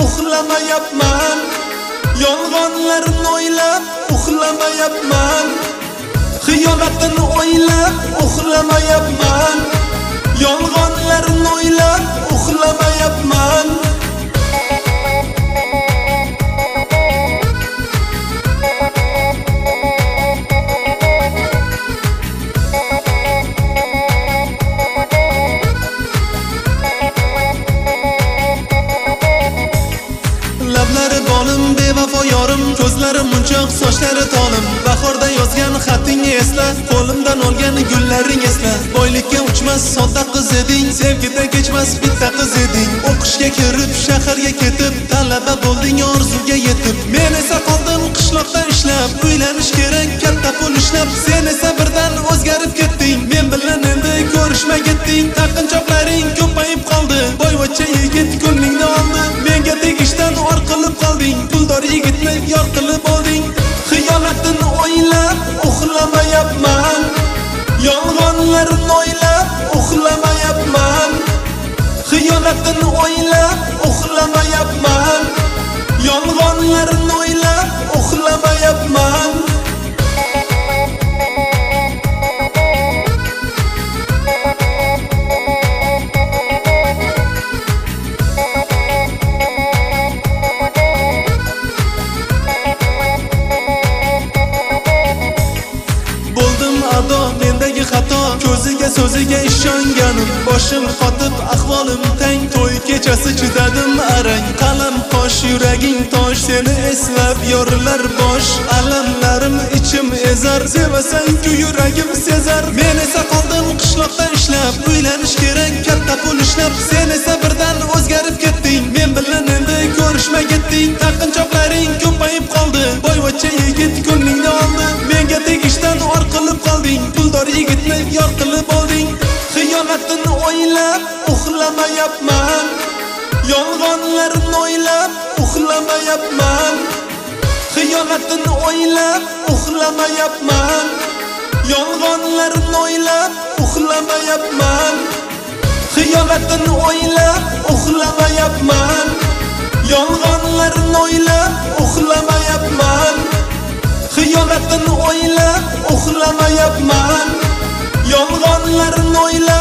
uxlamayapman. Yolg'onlarni o'ylab uxlamayapman. Xiyonatni o'ylab uxlamayapman. Yolg'onlarni o'ylab uxlamayapman. Lablari bolim bevafo yorim, ko'zlari munchoq, sochlari tolim. Bahorda yozgan xatingni esla, qo'limdan olgan gullaring esla. Boylikka uchmas sodda qiz eding, sevgida kechmas bitta qiz eding. O'qishga kirib, shaharga ketib, talaba bo'lding orzuga yetib. Men esa qoldim qishloqda ishlab, uylanish kerak katta pul ishlab. Sen esa birdan o'zgarib ketding, men bilan endi ko'rishmay ketding. Taqinchoqlaring ko'payib qoldi, boyvachcha yigit ko'nglingni oldi. Menga tegishdan or qilib qolding, puldor yigitni yor qilib olding. Xiyonatni o'ylab uxlamayapman. Yolg'onlarni o'ylab uxlamayapman. Xiyonatni o'ylab uxlamayapman. Yolg'onlarni o'ylab uxlamayapman. Mendagi xato, ko'ziga so'ziga ishonganim. Boshim qotib ahvolim tang, to'y kechasi chizadim arang. Qalam qosh, yuraging tosh, seni eslab yorilar bosh. Alamlarim ichim ezar, sevasang-ku yuragim sezar. Men esa qoldim qishloqda ishlab, uylanish kerak katta pul ishlab. Sen esa birdan o'zgarib ketding, men bilan endi ko'rishmay ketding. Taqinchoqlaring ko'payib qoldi, boyvachcha yigit ko'nglingni oldi. Menga tegishdan or qilib qolding, puldor yigitni yor qilib olding. Xiyonatni o'ylab uxlamayapman. Yolg'onlarni o'ylab uxlamayapman. Xiyonatni o'ylab uxlamayapman. Yolg'onlarni o'ylab uxlamayapman. Xiyonatni o'ylab uxlamayapman. Yolg'onlarni o'ylab uxlamayapman. Xiyonatni o'ylab uxlamayapman. Yolg'onlarni o'ylab